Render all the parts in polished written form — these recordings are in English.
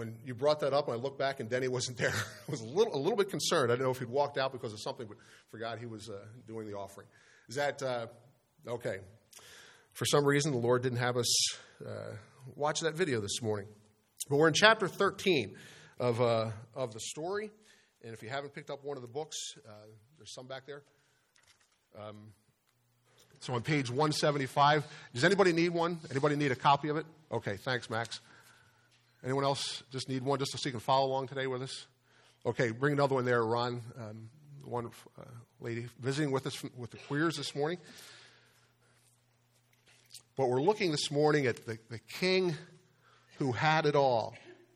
when you brought that up, and I looked back and Denny wasn't there, I was a little bit concerned. I didn't know if he'd walked out because of something, but forgot he was doing the offering. Is that okay? For some reason, the Lord didn't have us watch that video this morning. But we're in chapter 13 of the story. And if you haven't picked up one of the books, there's some back there. So on page 175, does anybody need one? Anybody need a copy of it? Okay, thanks, Max. Anyone else just need one just so you can follow along today with us? Okay, bring another one there, Ron. One lady visiting with us with the queers this morning. But we're looking this morning at the king who had it all.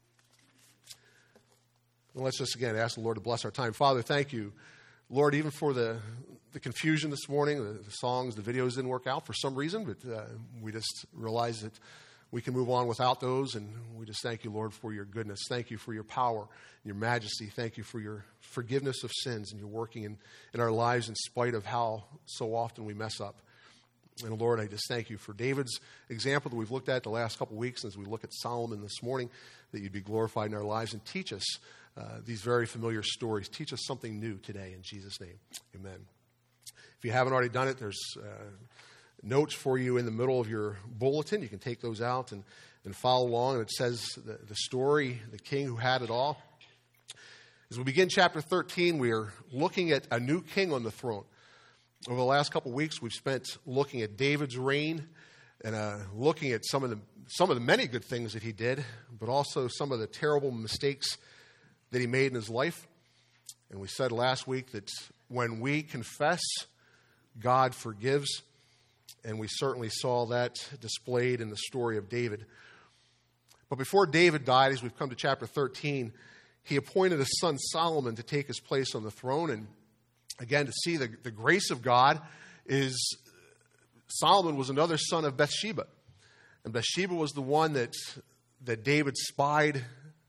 And let's just again ask the Lord to bless our time. Father, thank you, Lord, even for the confusion this morning, the songs, the videos didn't work out for some reason, but we just realized that we can move on without those, and we just thank you, Lord, for your goodness. Thank you for your power, your majesty. Thank you for your forgiveness of sins and your working in our lives in spite of how so often we mess up. And Lord, I just thank you for David's example that we've looked at the last couple of weeks, and as we look at Solomon this morning, that you'd be glorified in our lives and teach us these very familiar stories. Teach us something new today in Jesus' name. Amen. If you haven't already done it, there's notes for you in the middle of your bulletin. You can take those out and follow along. And it says the story, the king who had it all. As we begin chapter 13, we are looking at a new king on the throne. Over the last couple of weeks, we've spent looking at David's reign and looking at some of the many good things that he did, but also some of the terrible mistakes that he made in his life. And we said last week that when we confess, God forgives. And we certainly saw that displayed in the story of David. But before David died, as we've come to chapter 13, he appointed his son Solomon to take his place on the throne. And again, to see the grace of God is Solomon was another son of Bathsheba. And Bathsheba was the one that David spied.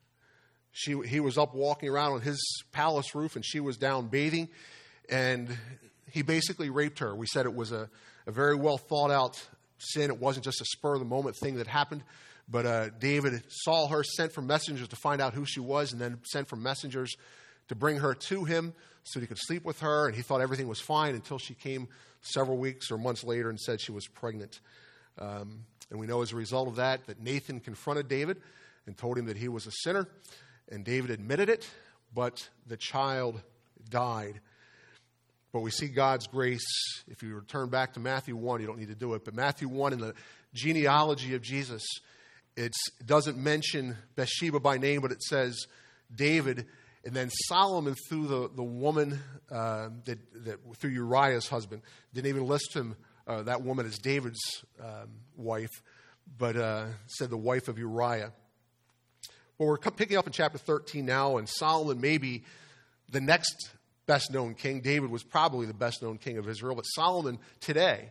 He was up walking around on his palace roof, and she was down bathing. And he basically raped her. We said it was a very well thought out sin. It wasn't just a spur of the moment thing that happened. But David saw her, sent for messengers to find out who she was, and then sent for messengers to bring her to him so he could sleep with her. And he thought everything was fine until she came several weeks or months later and said she was pregnant. And we know as a result of that Nathan confronted David and told him that he was a sinner. And David admitted it, but the child died. But we see God's grace. If you return back to Matthew 1, you don't need to do it. But Matthew 1 in the genealogy of Jesus, it doesn't mention Bathsheba by name, but it says David, and then Solomon through the woman that through Uriah's husband. Didn't even list him that woman as David's wife, but said the wife of Uriah. Well, we're picking up in chapter 13 now, and Solomon may be the next best-known king. David was probably the best-known king of Israel, but Solomon today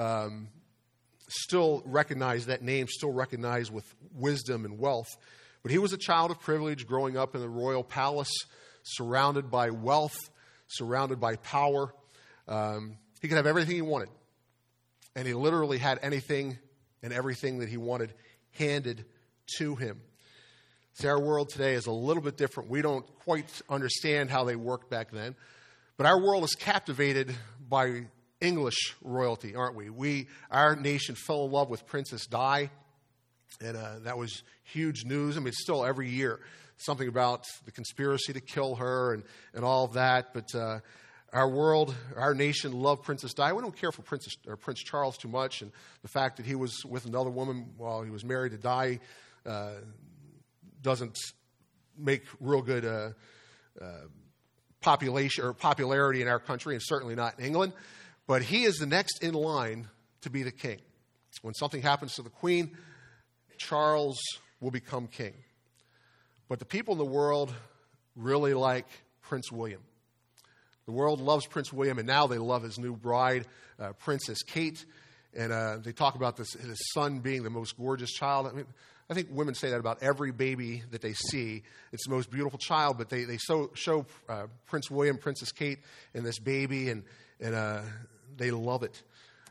still recognized that name, still recognized with wisdom and wealth. But he was a child of privilege growing up in the royal palace, surrounded by wealth, surrounded by power. He could have everything he wanted, and he literally had anything and everything that he wanted handed to him. See, our world today is a little bit different. We don't quite understand how they worked back then. But our world is captivated by English royalty, aren't we? Our nation fell in love with Princess Di, and that was huge news. I mean, it's still every year something about the conspiracy to kill her and all of that. But our world, our nation loved Princess Di. We don't care for Prince Charles too much, and the fact that he was with another woman while he was married to Di doesn't make real good population or popularity in our country, and certainly not in England. But he is the next in line to be the king. When something happens to the Queen, Charles will become king. But the people in the world really like Prince William. The world loves Prince William, and now they love his new bride, Princess Kate. And they talk about his son being the most gorgeous child. I mean, I think women say that about every baby that they see. It's the most beautiful child, but they show Prince William, Princess Kate, and this baby, and they love it.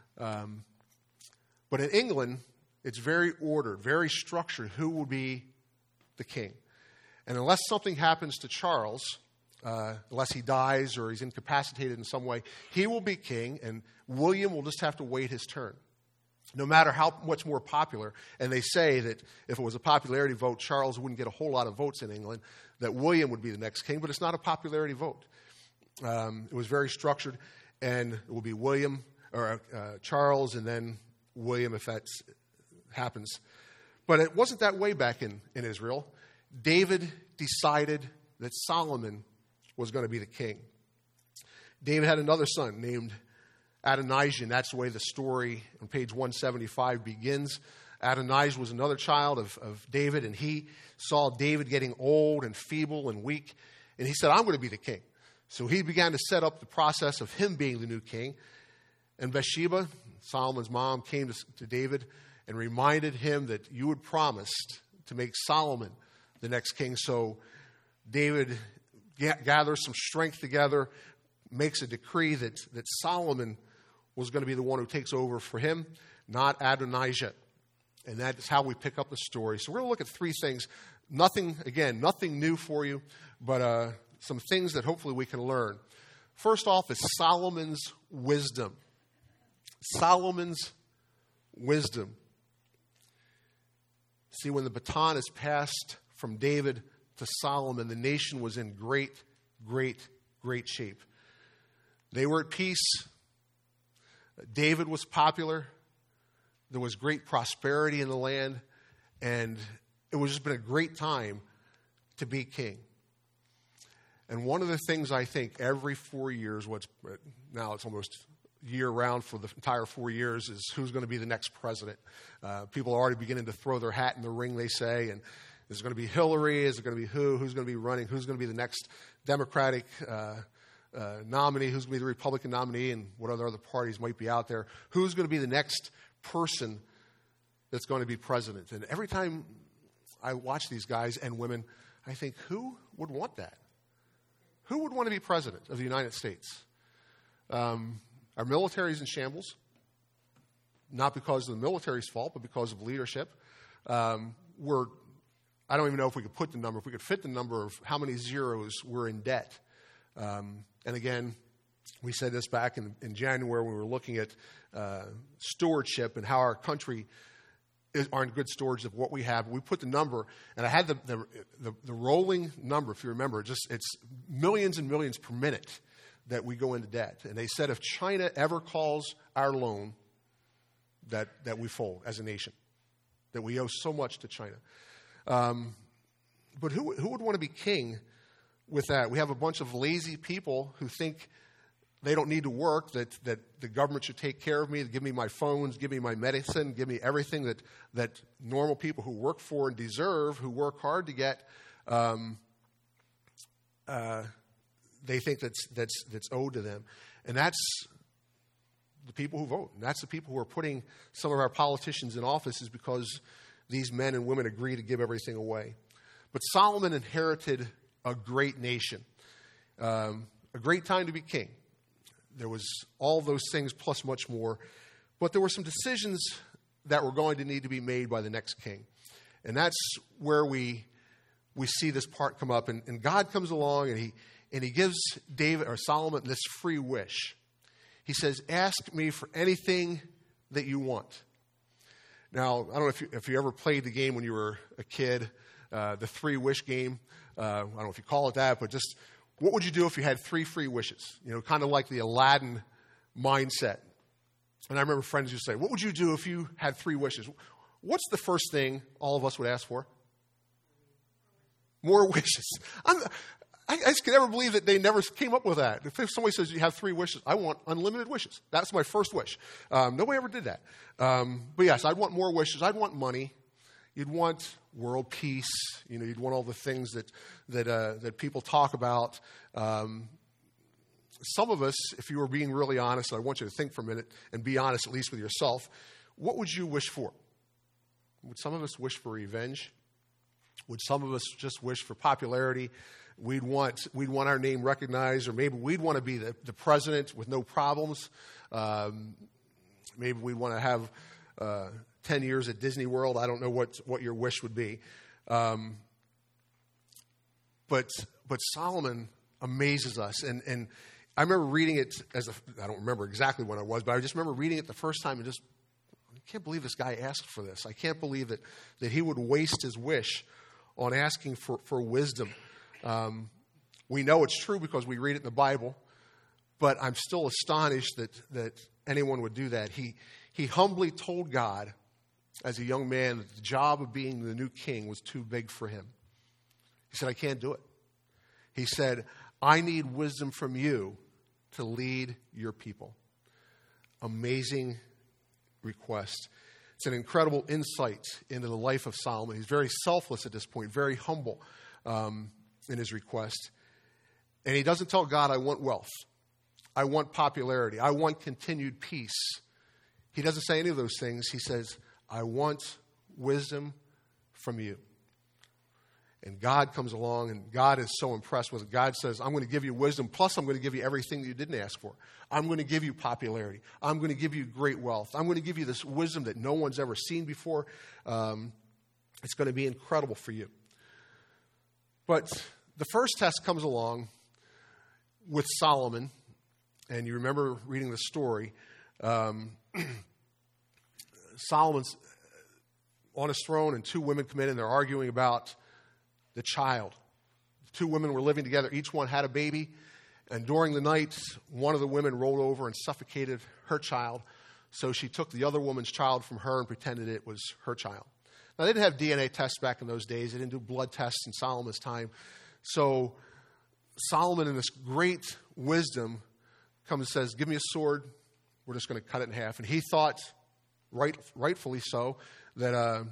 But in England, it's very ordered, very structured who will be the king. And unless something happens to Charles, unless he dies or he's incapacitated in some way, he will be king, and William will just have to wait his turn. No matter how much more popular, and they say that if it was a popularity vote, Charles wouldn't get a whole lot of votes in England, that William would be the next king, but it's not a popularity vote. It was very structured, and it will be William, or Charles, and then William if that happens. But it wasn't that way back in Israel. David decided that Solomon was going to be the king. David had another son named Adonijah, and that's the way the story on page 175 begins. Adonijah was another child of David, and he saw David getting old and feeble and weak, and he said, I'm going to be the king. So he began to set up the process of him being the new king. And Bathsheba, Solomon's mom, came to David and reminded him that you had promised to make Solomon the next king. So David gathers some strength together, makes a decree that Solomon was going to be the one who takes over for him, not Adonijah. And that is how we pick up the story. So we're going to look at three things. Nothing new for you, but some things that hopefully we can learn. First off is Solomon's wisdom. Solomon's wisdom. See, when the baton is passed from David to Solomon, the nation was in great, great, great shape. They were at peace. David was popular. There was great prosperity in the land. And it was just been a great time to be king. And one of the things I think every 4 years, now it's almost year-round for the entire 4 years, is who's going to be the next president. People are already beginning to throw their hat in the ring, they say. And is it going to be Hillary? Is it going to be who? Who's going to be running? Who's going to be the next Democratic nominee? Who's going to be the Republican nominee? And what other parties might be out there? Who's going to be the next person that's going to be president? And every time I watch these guys and women, I think, who would want that? Who would want to be president of the United States? Our military is in shambles, not because of the military's fault, but because of leadership. I don't even know if we could put the number, if we could fit the number of how many zeros we're in debt. And again, we said this back in January when we were looking at stewardship and how our country aren't good stewards of what we have. We put the number, and I had the rolling number, if you remember, it's millions and millions per minute that we go into debt. And they said if China ever calls our loan, that we fold as a nation, that we owe so much to China. But who would want to be king with that? We have a bunch of lazy people who think they don't need to work, that the government should take care of me, give me my phones, give me my medicine, give me everything that normal people who work for and deserve, who work hard to get, they think that's owed to them. And that's the people who vote. And that's the people who are putting some of our politicians in office, is because these men and women agree to give everything away. But Solomon inherited a great nation, a great time to be king. There was all those things plus much more. But there were some decisions that were going to need to be made by the next king. And that's where we see this part come up. And God comes along and he gives David or Solomon this free wish. He says, ask me for anything that you want. Now, I don't know if you ever played the game when you were a kid, the three wish game. I don't know if you call it that, but just what would you do if you had three free wishes? You know, kind of like the Aladdin mindset. And I remember friends used to say, what would you do if you had three wishes? What's the first thing all of us would ask for? More wishes. I just can never believe that they never came up with that. If somebody says you have three wishes, I want unlimited wishes. That's my first wish. Nobody ever did that. But yes, I'd want more wishes. I'd want money. You'd want world peace. You know, you'd want all the things that people talk about. Some of us, if you were being really honest, I want you to think for a minute and be honest, at least with yourself. What would you wish for? Would some of us wish for revenge? Would some of us just wish for popularity? We'd want our name recognized, or maybe we'd want to be the president with no problems. Maybe we'd want to have 10 years at Disney World. I don't know what your wish would be. But Solomon amazes us. And I remember reading it I don't remember exactly when I was, but I just remember reading it the first time and just, I can't believe this guy asked for this. I can't believe that he would waste his wish on asking for wisdom. We know it's true because we read it in the Bible, but I'm still astonished that anyone would do that. He humbly told God as a young man that the job of being the new king was too big for him. He said, I can't do it. He said, I need wisdom from you to lead your people. Amazing request. It's an incredible insight into the life of Solomon. He's very selfless at this point, very humble in his request. And he doesn't tell God, I want wealth. I want popularity. I want continued peace. He doesn't say any of those things. He says, I want wisdom from you. And God comes along, and God is so impressed with it. God says, I'm going to give you wisdom, plus I'm going to give you everything that you didn't ask for. I'm going to give you popularity. I'm going to give you great wealth. I'm going to give you this wisdom that no one's ever seen before. It's going to be incredible for you. But the first test comes along with Solomon, and you remember reading the story. Solomon's on his throne, and two women come in, and they're arguing about the child. The two women were living together. Each one had a baby. And during the night, one of the women rolled over and suffocated her child. So she took the other woman's child from her and pretended it was her child. Now, they didn't have DNA tests back in those days. They didn't do blood tests in Solomon's time. So Solomon, in this great wisdom, comes and says, give me a sword. We're just going to cut it in half. And he thought, rightfully so, that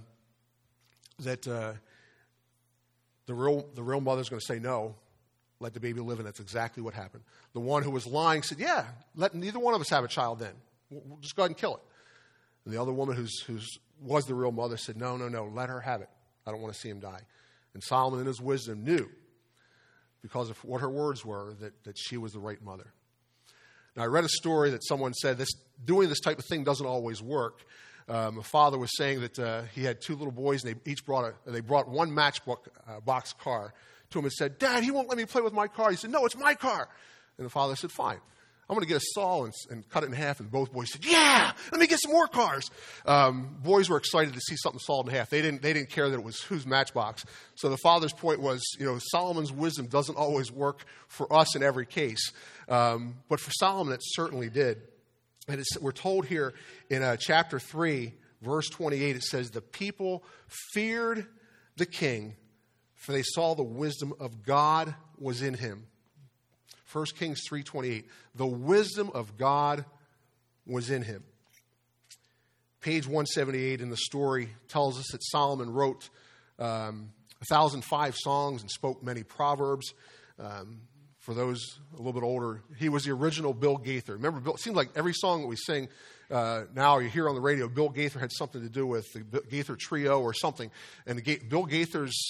the real mother's going to say no, let the baby live, and that's exactly what happened. The one who was lying said, yeah, let neither one of us have a child then. We'll just go ahead and kill it. And the other woman who was the real mother said, no, let her have it. I don't want to see him die. And Solomon in his wisdom knew, because of what her words were, that she was the right mother. Now, I read a story that someone said doing this type of thing doesn't always work. A father was saying that he had two little boys, and they brought one Matchbox car to him and said, Dad, he won't let me play with my car. He said, no, it's my car. And the father said, fine. I'm going to get a saw and cut it in half. And both boys said, yeah, let me get some more cars. Boys were excited to see something sawed in half. They didn't care that it was whose Matchbox. So the father's point was, Solomon's wisdom doesn't always work for us in every case. But for Solomon, it certainly did. And we're told here in chapter 3, verse 28, it says, the people feared the king, for they saw the wisdom of God was in him. 1 Kings 3:28, the wisdom of God was in him. Page 178 in the story tells us that Solomon wrote 1,005 songs and spoke many proverbs. For those a little bit older, he was the original Bill Gaither. Remember, it seems like every song that we sing now, you hear on the radio, Bill Gaither had something to do with the Gaither Trio or something. And Bill Gaither's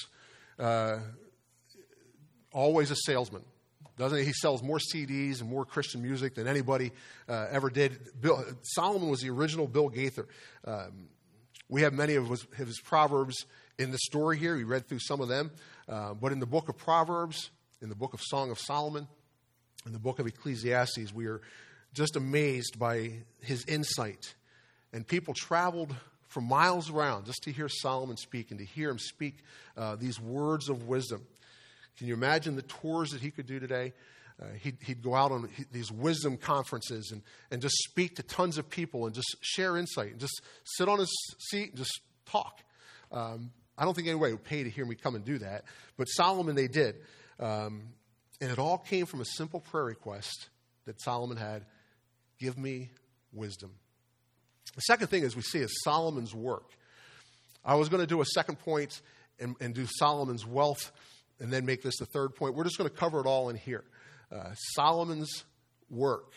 always a salesman. Doesn't he? He sells more CDs and more Christian music than anybody ever did. Solomon was the original Bill Gaither. We have many of his proverbs in the story here. We read through some of them. But in the book of Proverbs, in the book of Song of Solomon, in the book of Ecclesiastes, we are just amazed by his insight. And people traveled for miles around just to hear Solomon speak and to hear him speak these words of wisdom. Can you imagine the tours that he could do today? He'd go out on these wisdom conferences and just speak to tons of people and just share insight and just sit on his seat and just talk. I don't think anybody would pay to hear me come and do that. But Solomon, they did. And it all came from a simple prayer request that Solomon had, give me wisdom. The second thing is we see is Solomon's work. I was going to do a second point and do Solomon's wealth and then make this the third point. We're just going to cover it all in here. Solomon's work.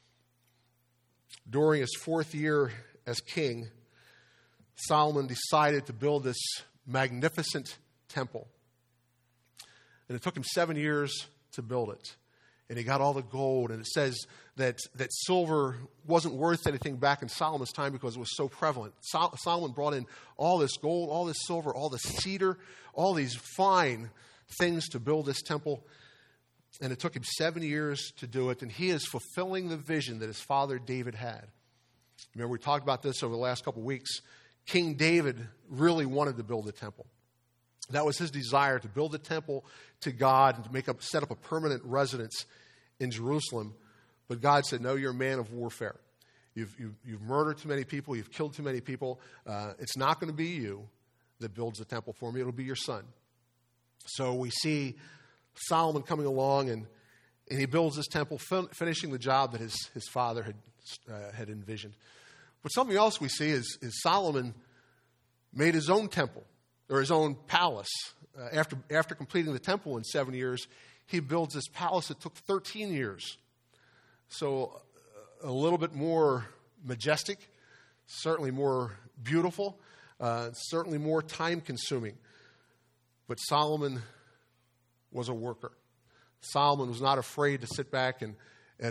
During his 4th year as king, Solomon decided to build this magnificent temple. And it took him 7 years to build it. And he got all the gold. And it says that silver wasn't worth anything back in Solomon's time because it was so prevalent. Solomon brought in all this gold, all this silver, all the cedar, all these fine things to build this temple. And it took him 7 years to do it. And he is fulfilling the vision that his father David had. Remember, we talked about this over the last couple of weeks. King David really wanted to build a temple. That was his desire, to build a temple to God and to set up a permanent residence in Jerusalem. But God said, no, you're a man of warfare. You've murdered too many people. You've killed too many people. It's not going to be you that builds the temple for me. It'll be your son. So we see Solomon coming along, and he builds this temple, finishing the job that his father had envisioned. But something else we see is Solomon made his own temple, or his own palace. After completing the temple in 7 years, he builds this palace that took 13 years. So a little bit more majestic, certainly more beautiful, certainly more time-consuming. But Solomon was a worker. Solomon was not afraid to sit back and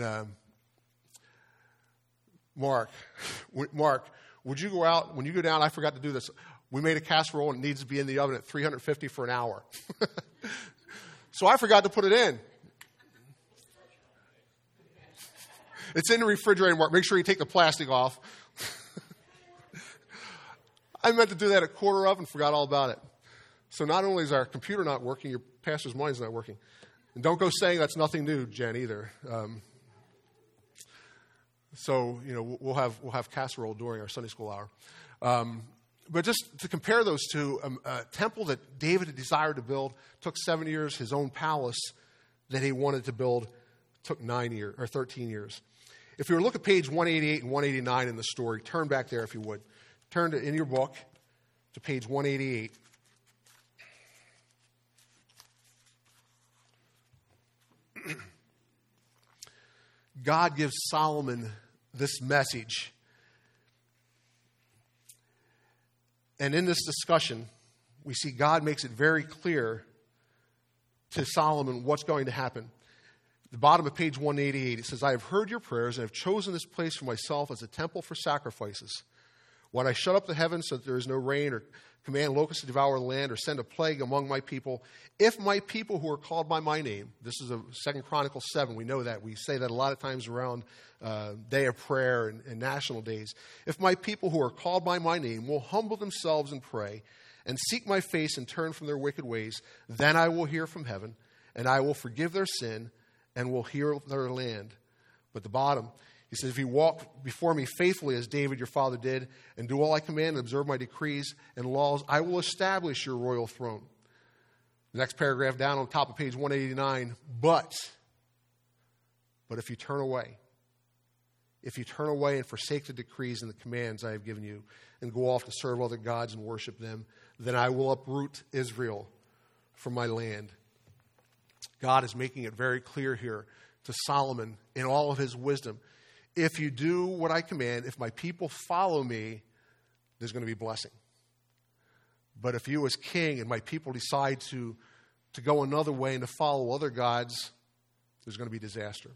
Mark, would you go out, when you go down, I forgot to do this. We made a casserole and it needs to be in the oven at 350 for an hour. So I forgot to put it in. It's in the refrigerator, Mark. Make sure you take the plastic off. I meant to do that at quarter of and forgot all about it. So not only is our computer not working, your pastor's mind's not working. And don't go saying that's nothing new, Jen, either. So, we'll have casserole during our Sunday school hour. But just to compare those two, a temple that David had desired to build took 7 years. His own palace that he wanted to build took 9 years or 13 years. If you were to look at page 188 and 189 in the story, turn back there if you would. Turn in your book to page 188. God gives Solomon this message. And in this discussion, we see God makes it very clear to Solomon what's going to happen. At the bottom of page 188, it says, I have heard your prayers and have chosen this place for myself as a temple for sacrifices. When I shut up the heavens so that there is no rain, or command locusts to devour the land, or send a plague among my people, if my people who are called by my name, this is 2 Chronicles 7, we know that. We say that a lot of times around day of prayer and national days. If my people who are called by my name will humble themselves and pray, and seek my face and turn from their wicked ways, then I will hear from heaven, and I will forgive their sin, and will heal their land. But the bottom, he says, if you walk before me faithfully as David your father did, and do all I command and observe my decrees and laws, I will establish your royal throne. The next paragraph down on top of page 189, but if you turn away and forsake the decrees and the commands I have given you, and go off to serve other gods and worship them, then I will uproot Israel from my land. God is making it very clear here to Solomon in all of his wisdom. If you do what I command, if my people follow me, there's going to be blessing. But if you as king and my people decide to go another way and to follow other gods, there's going to be disaster.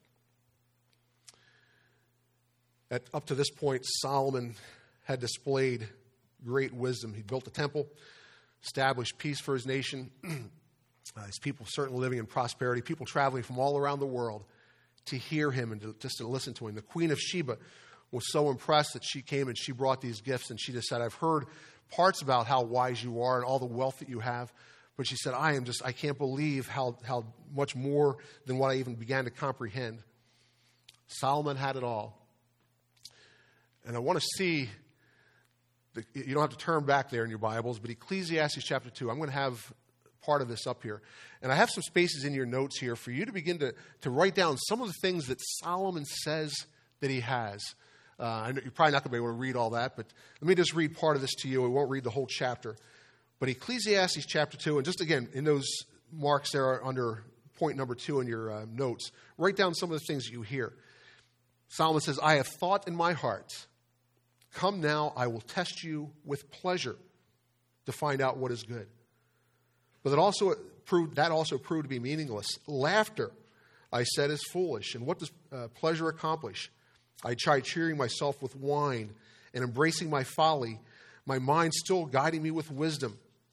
Up to this point, Solomon had displayed great wisdom. He built a temple, established peace for his nation. His people certainly living in prosperity, people traveling from all around the world to hear him and to listen to him. The Queen of Sheba was so impressed that she came and she brought these gifts, and she just said, I've heard parts about how wise you are and all the wealth that you have, but she said, I can't believe how much more than what I even began to comprehend. Solomon had it all. And I want to see, you don't have to turn back there in your Bibles, but Ecclesiastes chapter 2, I'm going to have part of this up here. And I have some spaces in your notes here for you to begin to write down some of the things that Solomon says that he has. I know you're probably not going to be able to read all that, but let me just read part of this to you. I won't read the whole chapter. But Ecclesiastes chapter 2, and just again, in those marks there are under point number 2 in your notes, write down some of the things that you hear. Solomon says, I have thought in my heart, come now, I will test you with pleasure to find out what is good. But that also proved to be meaningless. Laughter, I said, is foolish. And what does pleasure accomplish? I tried cheering myself with wine and embracing my folly, my mind still guiding me with wisdom.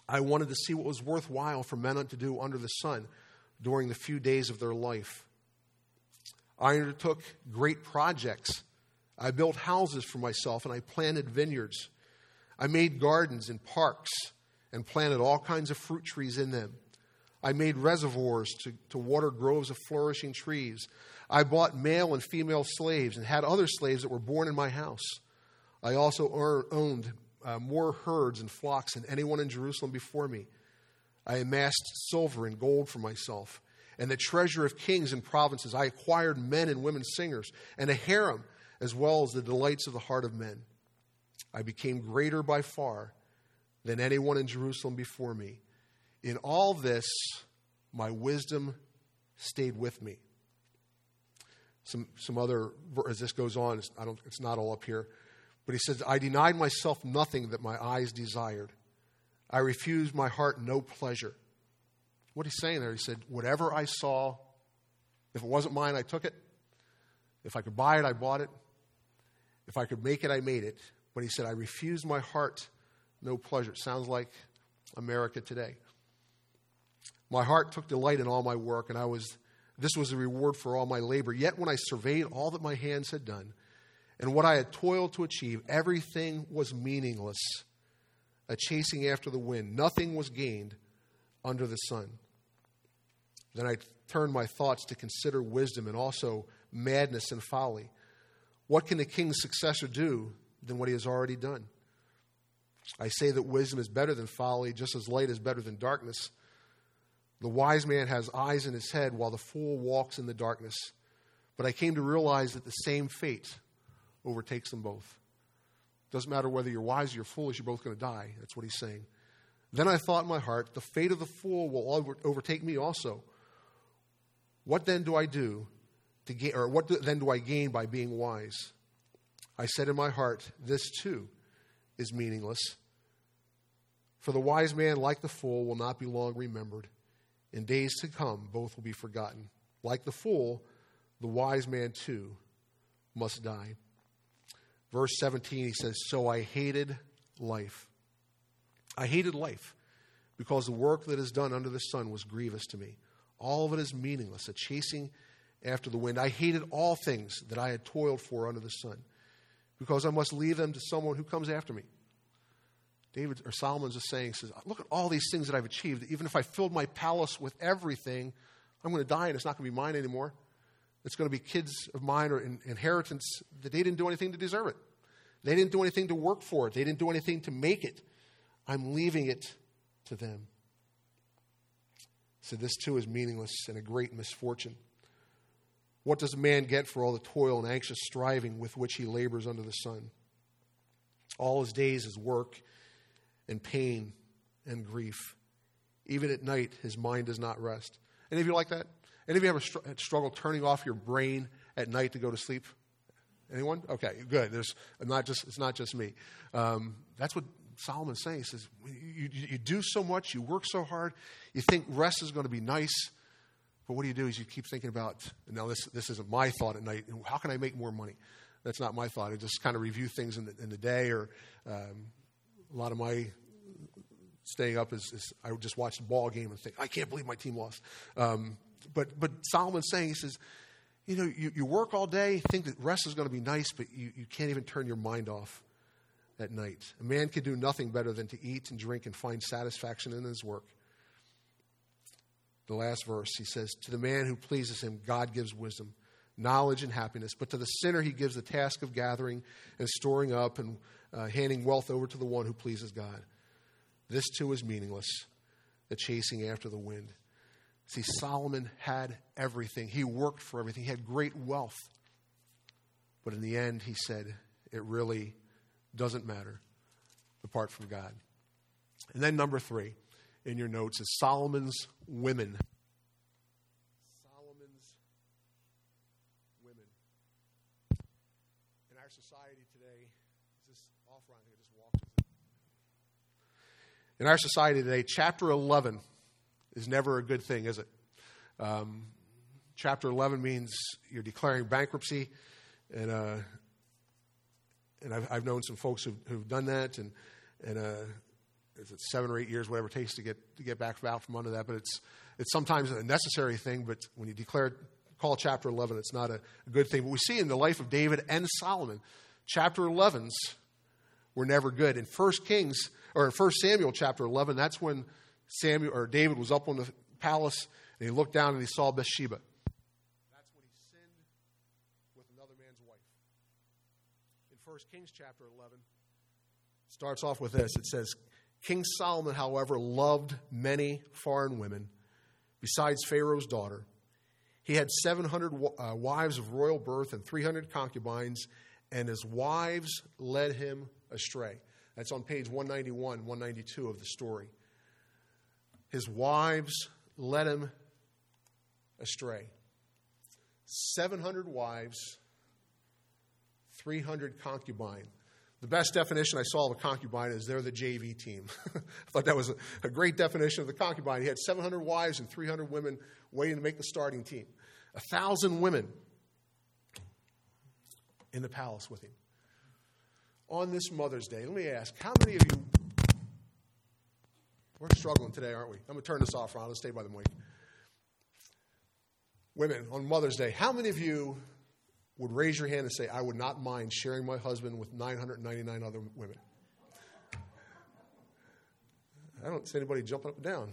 I wanted to see what was worthwhile for men to do under the sun during the few days of their life. I undertook great projects. I built houses for myself, and I planted vineyards. I made gardens and parks and planted all kinds of fruit trees in them. I made reservoirs to water groves of flourishing trees. I bought male and female slaves and had other slaves that were born in my house. I also owned more herds and flocks than anyone in Jerusalem before me. I amassed silver and gold for myself and the treasure of kings and provinces. I acquired men and women singers and a harem, as well as the delights of the heart of men. I became greater by far than anyone in Jerusalem before me. In all this, my wisdom stayed with me. Some other, as this goes on, it's not all up here, but he says, I denied myself nothing that my eyes desired. I refused my heart no pleasure. What he's saying there, he said, whatever I saw, if it wasn't mine, I took it. If I could buy it, I bought it. If I could make it, I made it. But he said, I refused my heart no pleasure. It sounds like America today. My heart took delight in all my work, and this was a reward for all my labor. Yet when I surveyed all that my hands had done, and what I had toiled to achieve, everything was meaningless, a chasing after the wind. Nothing was gained under the sun. Then I turned my thoughts to consider wisdom and also madness and folly. What can the king's successor do than what he has already done? I say that wisdom is better than folly, just as light is better than darkness. The wise man has eyes in his head, while the fool walks in the darkness. But I came to realize that the same fate overtakes them both. Doesn't matter whether you're wise or you're foolish, you're both going to die. That's what he's saying. Then I thought in my heart, the fate of the fool will overtake me also. What then do I do to gain, or what then do I gain by being wise? I said in my heart, this too is meaningless. For the wise man, like the fool, will not be long remembered. In days to come, both will be forgotten. Like the fool, the wise man too must die. Verse 17, he says, so I hated life. I hated life because the work that is done under the sun was grievous to me. All of it is meaningless, a chasing after the wind. I hated all things that I had toiled for under the sun because I must leave them to someone who comes after me. Solomon's just saying, says, look at all these things that I've achieved. Even if I filled my palace with everything, I'm going to die and it's not going to be mine anymore. It's going to be kids of mine or inheritance that they didn't do anything to deserve it. They didn't do anything to work for it. They didn't do anything to make it. I'm leaving it to them. So this too is meaningless and a great misfortune. What does a man get for all the toil and anxious striving with which he labors under the sun? All his days is work and pain and grief. Even at night, his mind does not rest. Any of you like that? Any of you ever struggle turning off your brain at night to go to sleep? Anyone? Okay, good. It's not just me. That's what Solomon's saying. He says, you do so much, you work so hard, you think rest is going to be nice, but what do you do is you keep thinking about, now this isn't my thought at night, how can I make more money? That's not my thought. I just kind of review things in the day, or a lot of my staying up is I would just watch the ball game and think, I can't believe my team lost. But Solomon's saying, he says, you work all day, think that rest is going to be nice, but you can't even turn your mind off at night. A man can do nothing better than to eat and drink and find satisfaction in his work. The last verse, he says, to the man who pleases him, God gives wisdom, knowledge, and happiness. But to the sinner, he gives the task of gathering and storing up and handing wealth over to the one who pleases God. This too is meaningless, the chasing after the wind. See, Solomon had everything. He worked for everything. He had great wealth. But in the end, he said, it really doesn't matter apart from God. And then number 3 in your notes is Solomon's women. Solomon's women. In our society today, is this off, Ron? I just walked. In our society today, chapter 11 is never a good thing, is it? Chapter 11 means you're declaring bankruptcy, and I've known some folks who've done that, and is it 7 or 8 years, whatever it takes to get back out from under that. But it's sometimes a necessary thing. But when you call chapter 11, it's not a good thing. But we see in the life of David and Solomon, chapter 11s were never good. In 1 Samuel chapter 11, that's when David was up on the palace and he looked down and he saw Bathsheba. That's when he sinned with another man's wife. In 1 Kings chapter 11, it starts off with this. It says, King Solomon, however, loved many foreign women besides Pharaoh's daughter. He had 700 wives of royal birth and 300 concubines, and his wives led him astray. That's on page 191, 192 of the story. His wives led him astray. 700 wives, 300 concubines. The best definition I saw of a concubine is they're the JV team. I thought that was a great definition of the concubine. He had 700 wives and 300 women waiting to make the starting team. 1,000 women in the palace with him. On this Mother's Day, let me ask, how many of you, we're struggling today, aren't we? I'm going to turn this off, Ron. Let's stay by the mic. Women, on Mother's Day, how many of you would raise your hand and say, I would not mind sharing my husband with 999 other women? I don't see anybody jumping up and down.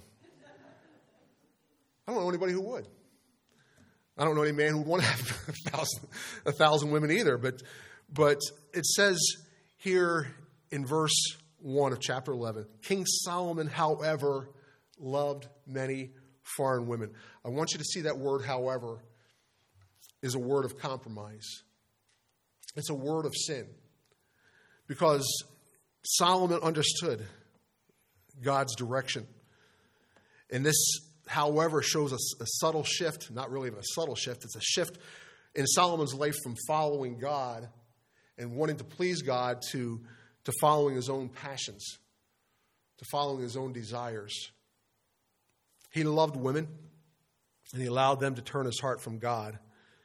I don't know anybody who would. I don't know any man who would want to have 1,000 women either. But it says here in verse 1 of chapter 11, King Solomon, however, loved many foreign women. I want you to see that word, however, is a word of compromise. It's a word of sin. Because Solomon understood God's direction. And this, however, shows a subtle shift, not really even a subtle shift, it's a shift in Solomon's life from following God and wanting to please God to following his own passions, to following his own desires. He loved women, and he allowed them to turn his heart from God.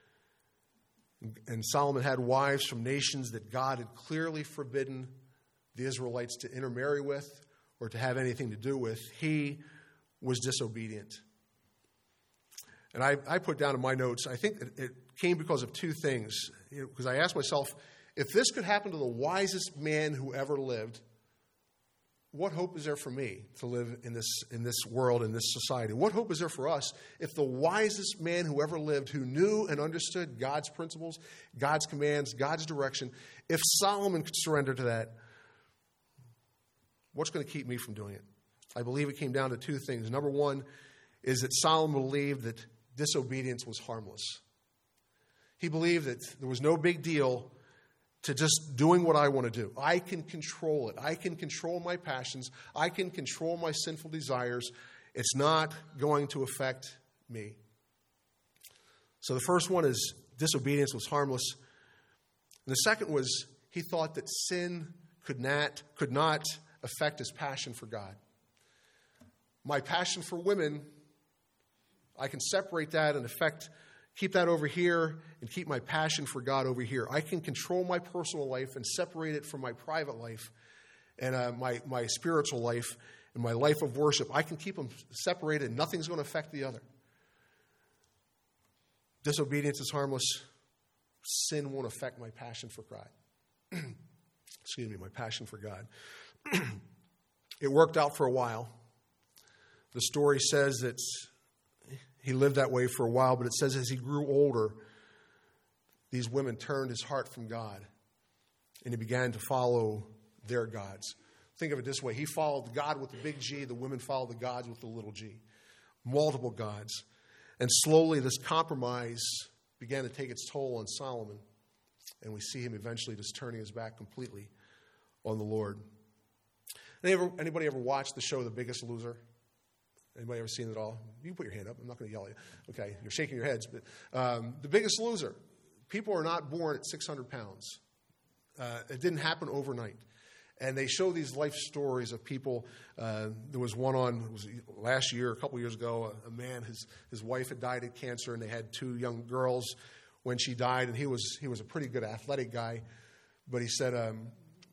And Solomon had wives from nations that God had clearly forbidden the Israelites to intermarry with or to have anything to do with. He was disobedient. And I put down in my notes, I think it came because of two things. Because I asked myself, if this could happen to the wisest man who ever lived, what hope is there for me to live in this world, in this society? What hope is there for us if the wisest man who ever lived, who knew and understood God's principles, God's commands, God's direction, if Solomon could surrender to that, what's going to keep me from doing it? I believe it came down to two things. Number one is that Solomon believed that disobedience was harmless. He believed that there was no big deal to just doing what I want to do. I can control it. I can control my passions. I can control my sinful desires. It's not going to affect me. So the first one is disobedience was harmless. And the second was he thought that sin could not affect his passion for God. My passion for women, I can separate that and keep that over here and keep my passion for God over here. I can control my personal life and separate it from my private life and my spiritual life and my life of worship. I can keep them separated. Nothing's going to affect the other. Disobedience is harmless. Sin won't affect my passion for God. Excuse me, my passion for God. It worked out for a while. The story says that he lived that way for a while, but it says as he grew older, these women turned his heart from God, and he began to follow their gods. Think of it this way. He followed God with the big G. The women followed the gods with the little g. Multiple gods. And slowly this compromise began to take its toll on Solomon, and we see him eventually just turning his back completely on the Lord. Anybody ever watched the show The Biggest Loser? Anybody ever seen it all? You can put your hand up. I'm not going to yell at you. Okay, you're shaking your heads. But The Biggest Loser. People are not born at 600 pounds. It didn't happen overnight. And they show these life stories of people. There was one last year, a couple years ago, a man, his wife had died of cancer, and they had two young girls when she died. And he was a pretty good athletic guy. But he said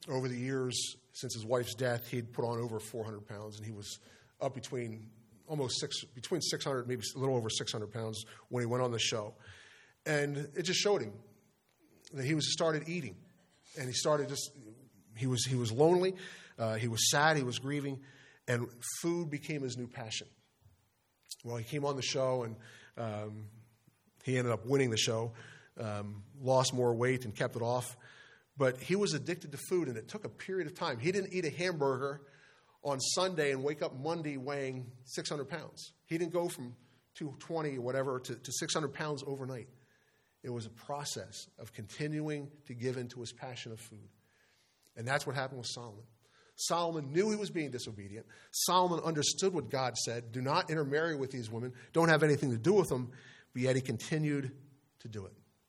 over the years since his wife's death, he'd put on over 400 pounds, and he was up between 600, maybe a little over 600 pounds when he went on the show. And it just showed him that he started eating, and he was lonely, he was sad, he was grieving, and food became his new passion. Well, he came on the show, and he ended up winning the show, lost more weight and kept it off. But he was addicted to food, and it took a period of time. He didn't eat a hamburger on Sunday and wake up Monday weighing 600 pounds. He didn't go from 220 or whatever to 600 pounds overnight. It was a process of continuing to give into his passion of food. And that's what happened with Solomon. Solomon knew he was being disobedient. Solomon understood what God said. Do not intermarry with these women. Don't have anything to do with them. But yet he continued to do it.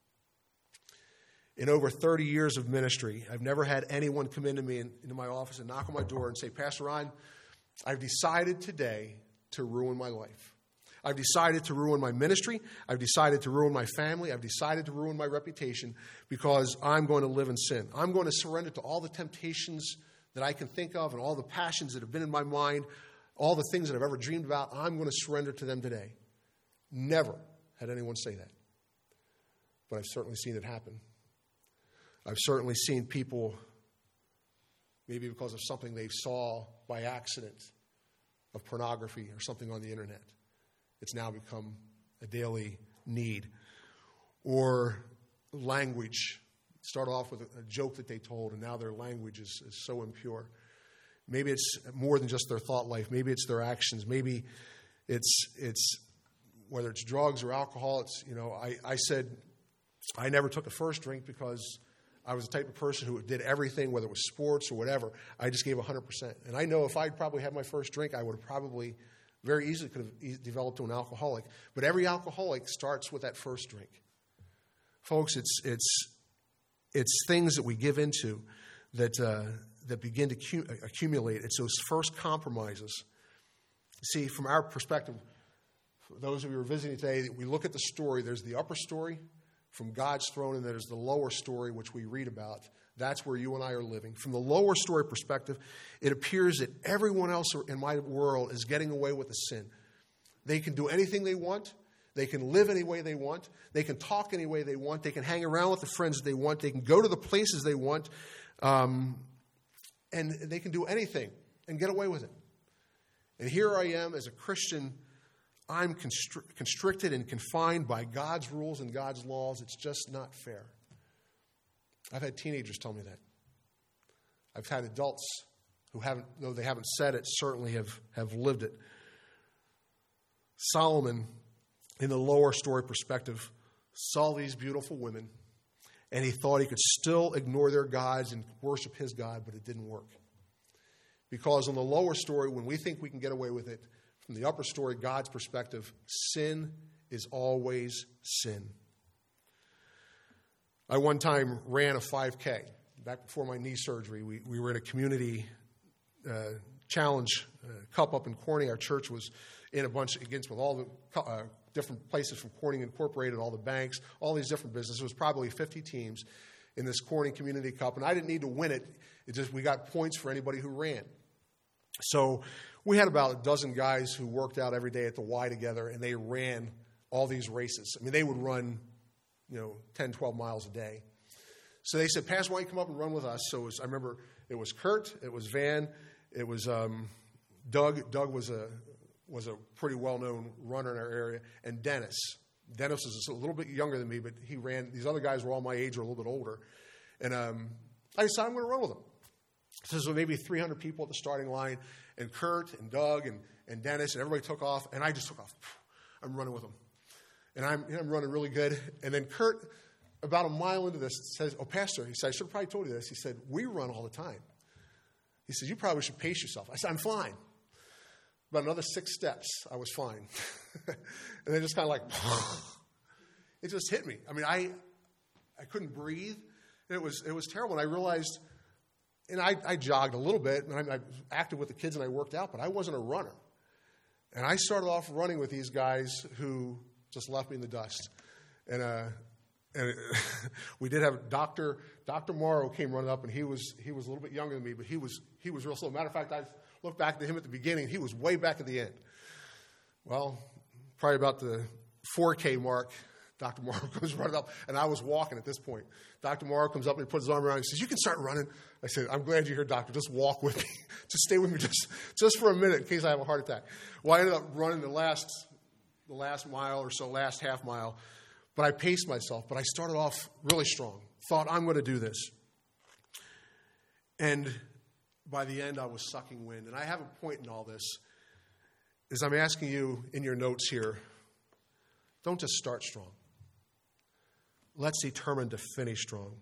In over 30 years of ministry, I've never had anyone come into my office and knock on my door and say, Pastor Ron, I've decided today to ruin my life. I've decided to ruin my ministry. I've decided to ruin my family. I've decided to ruin my reputation because I'm going to live in sin. I'm going to surrender to all the temptations that I can think of and all the passions that have been in my mind, all the things that I've ever dreamed about. I'm going to surrender to them today. Never had anyone say that. But I've certainly seen it happen. I've certainly seen people, maybe because of something they saw by accident, of pornography or something on the internet. It's now become a daily need. Or language. Start off with a joke that they told, and now their language is so impure. Maybe it's more than just their thought life. Maybe it's their actions. Maybe it's whether it's drugs or alcohol. I said I never took a first drink because I was the type of person who did everything, whether it was sports or whatever. I just gave 100%. And I know if I'd probably had my first drink, I would have probably very easily could have developed to an alcoholic. But every alcoholic starts with that first drink. Folks, it's things that we give into that begin to accumulate. It's those first compromises. See, from our perspective, for those of you who are visiting today, we look at the story. There's the upper story from God's throne, and there's the lower story, which we read about. That's where you and I are living. From the lower story perspective, it appears that everyone else in my world is getting away with the sin. They can do anything they want. They can live any way they want. They can talk any way they want. They can hang around with the friends they want. They can go to the places they want. And they can do anything and get away with it. And here I am as a Christian. I'm constricted and confined by God's rules and God's laws. It's just not fair. I've had teenagers tell me that. I've had adults who haven't, though they haven't said it, certainly have lived it. Solomon, in the lower story perspective, saw these beautiful women, and he thought he could still ignore their gods and worship his God, but it didn't work. Because in the lower story, when we think we can get away with it, from the upper story, God's perspective, sin is always sin. I one time ran a 5K. Back before my knee surgery, we were in a community challenge cup up in Corning. Our church was in a bunch against with all the different places from Corning Incorporated, all the banks, all these different businesses. It was probably 50 teams in this Corning Community Cup, and I didn't need to win it. It just we got points for anybody who ran. So we had about a dozen guys who worked out every day at the Y together, and they ran all these races. I mean, they would run, 10, 12 miles a day. So they said, Pastor, why don't you come up and run with us? So I remember it was Kurt, it was Van, it was Doug. Doug was a pretty well-known runner in our area, and Dennis. Dennis is a little bit younger than me, but he ran. These other guys were all my age or a little bit older. And I decided I'm going to run with them. So there was maybe 300 people at the starting line, and Kurt and Doug and Dennis, and everybody took off, and I just took off. I'm running with them. And I'm running really good. And then Kurt, about a mile into this, says, oh, Pastor, he said, I should have probably told you this. He said, we run all the time. He said, you probably should pace yourself. I said, I'm fine. About another 6 steps, I was fine. And then just kind of like, it just hit me. I mean, I couldn't breathe. It was terrible. And I realized, and I jogged a little bit, and I acted with the kids, and I worked out, but I wasn't a runner. And I started off running with these guys who just left me in the dust. And And we did have Dr. Morrow came running up, and he was a little bit younger than me, but he was real slow. Matter of fact, I looked back at him at the beginning. He was way back at the end. Well, probably about the 4K mark, Dr. Morrow comes running up, and I was walking at this point. Dr. Morrow comes up and he puts his arm around me and says, "You can start running." I said, "I'm glad you're here, doctor. Just walk with me. Just stay with me just for a minute in case I have a heart attack." Well, I ended up running the last mile or so, last half mile. But I paced myself. But I started off really strong. Thought, I'm going to do this. And by the end, I was sucking wind. And I have a point in all this. Is I'm asking you in your notes here, don't just start strong. Let's determine to finish strong.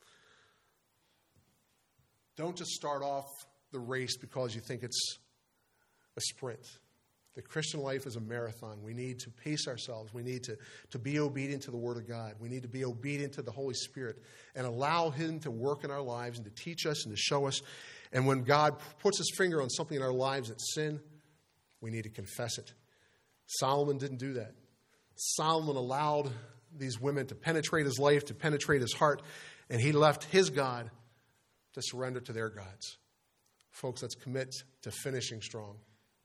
Don't just start off the race because you think it's a sprint. The Christian life is a marathon. We need to pace ourselves. We need to be obedient to the Word of God. We need to be obedient to the Holy Spirit and allow Him to work in our lives and to teach us and to show us. And when God puts His finger on something in our lives that's sin, we need to confess it. Solomon didn't do that. Solomon allowed these women to penetrate his life, to penetrate his heart, and he left his God to surrender to their gods. Folks, let's commit to finishing strong,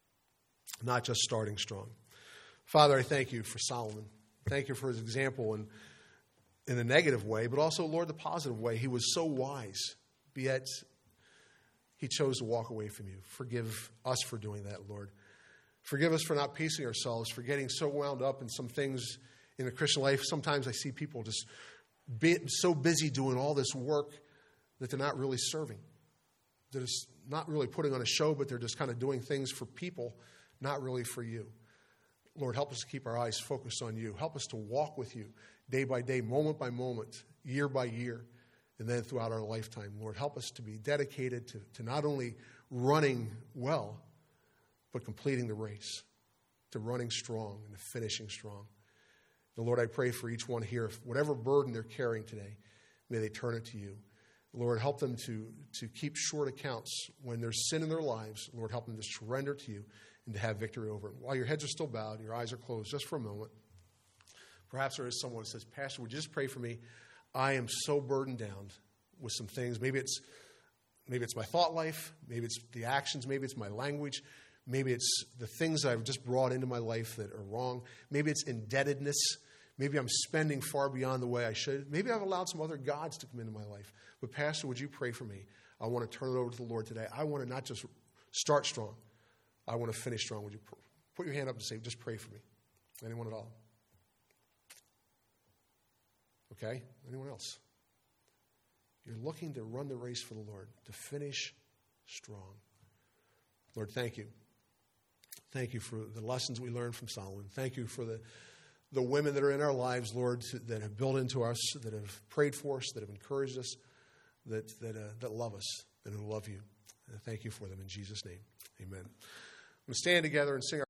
not just starting strong. Father, I thank you for Solomon. Thank you for his example in the negative way, but also, Lord, the positive way. He was so wise, yet he chose to walk away from you. Forgive us for doing that, Lord. Forgive us for not pacing ourselves, for getting so wound up in some things in the Christian life. Sometimes I see people just so busy doing all this work that they're not really serving. They're just not really putting on a show, but they're just kind of doing things for people, not really for you. Lord, help us to keep our eyes focused on you. Help us to walk with you day by day, moment by moment, year by year, and then throughout our lifetime. Lord, help us to be dedicated to not only running well, but completing the race, to running strong and to finishing strong. And Lord, I pray for each one here, whatever burden they're carrying today, may they turn it to you. Lord, help them to keep short accounts when there's sin in their lives. Lord, help them to surrender to you and to have victory over it. While your heads are still bowed and your eyes are closed, just for a moment, perhaps there is someone who says, "Pastor, would you just pray for me? I am so burdened down with some things. Maybe it's my thought life. Maybe it's the actions. Maybe it's my language. Maybe it's the things I've just brought into my life that are wrong. Maybe it's indebtedness. Maybe I'm spending far beyond the way I should. Maybe I've allowed some other gods to come into my life. But Pastor, would you pray for me? I want to turn it over to the Lord today. I want to not just start strong. I want to finish strong. Would you put your hand up and say, just pray for me? Anyone at all? Okay. Anyone else? You're looking to run the race for the Lord, to finish strong. Lord, thank you. Thank you for the lessons we learned from Solomon. Thank you for the women that are in our lives, Lord, that have built into us, that have prayed for us, that have encouraged us, that love us, and who love you. And thank you for them in Jesus' name. Amen. I'm going to stand together and sing our